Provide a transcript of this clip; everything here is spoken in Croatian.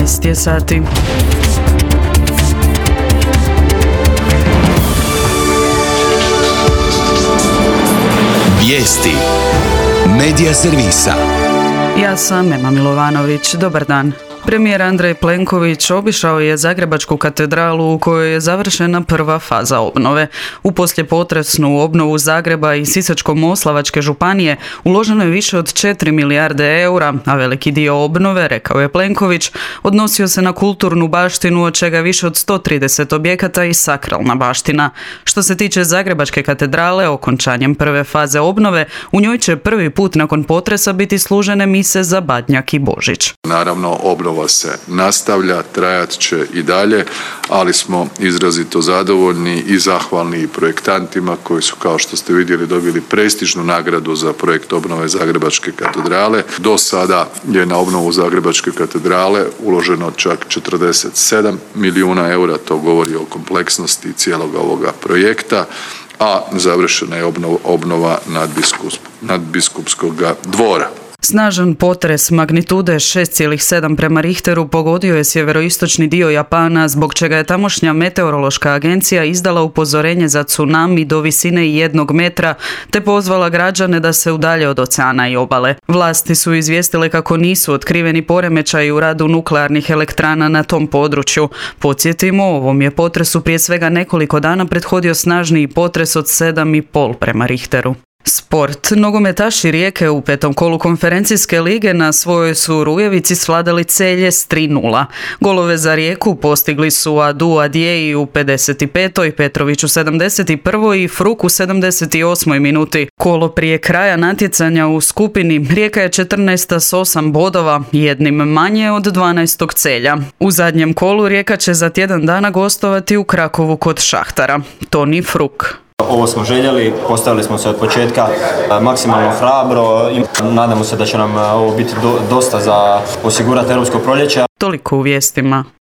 12 je sati. Vijesti Medija servisa. Ja sam Ema Milovanović. Dobar dan. Premijer Andrej Plenković obišao je Zagrebačku katedralu u kojoj je završena prva faza obnove. U poslijepotresnu obnovu Zagreba i Sisačko-moslavačke županije uloženo je više od 4 milijarde eura, a veliki dio obnove, rekao je Plenković, odnosio se na kulturnu baštinu, od čega više od 130 objekata i sakralna baština. Što se tiče Zagrebačke katedrale, okončanjem prve faze obnove, u njoj će prvi put nakon potresa biti služene mise za Badnjak i Božić. Naravno, obnova se nastavlja, trajat će i dalje, ali smo izrazito zadovoljni i zahvalni i projektantima koji su, kao što ste vidjeli, dobili prestižnu nagradu za projekt obnove Zagrebačke katedrale. Do sada je na obnovu Zagrebačke katedrale uloženo čak 47 milijuna eura, to govori o kompleksnosti cijelog ovoga projekta, a završena je obnova nadbiskupskog dvora. Snažan potres magnitude 6,7 prema Richteru pogodio je sjeveroistočni dio Japana, zbog čega je tamošnja meteorološka agencija izdala upozorenje za tsunami do visine 1 metra, te pozvala građane da se udalje od oceana i obale. Vlasti su izvijestile kako nisu otkriveni poremećaji u radu nuklearnih elektrana na tom području. Podsjetimo, ovom je potresu prije svega nekoliko dana prethodio snažniji potres od 7,5 prema Richteru. Sport. Nogometaši Rijeke u 5. kolu konferencijske lige na svojoj su Rujevici svladali Celje s 3:0. Golove za Rijeku postigli su Adu Adjeji u 55., Petrović u 71. i Fruk u 78. minuti. Kolo prije kraja natjecanja u skupini Rijeka je 14. s 8 bodova, jednim manje od 12. Celja. U zadnjem kolu Rijeka će za tjedan dana gostovati u Krakovu kod Šahtara. Toni Fruk. Ovo smo željeli, postavili smo se od početka maksimalno hrabro i nadamo se da će nam ovo biti dosta za osigurati europsko proljeće. Toliko u vijestima.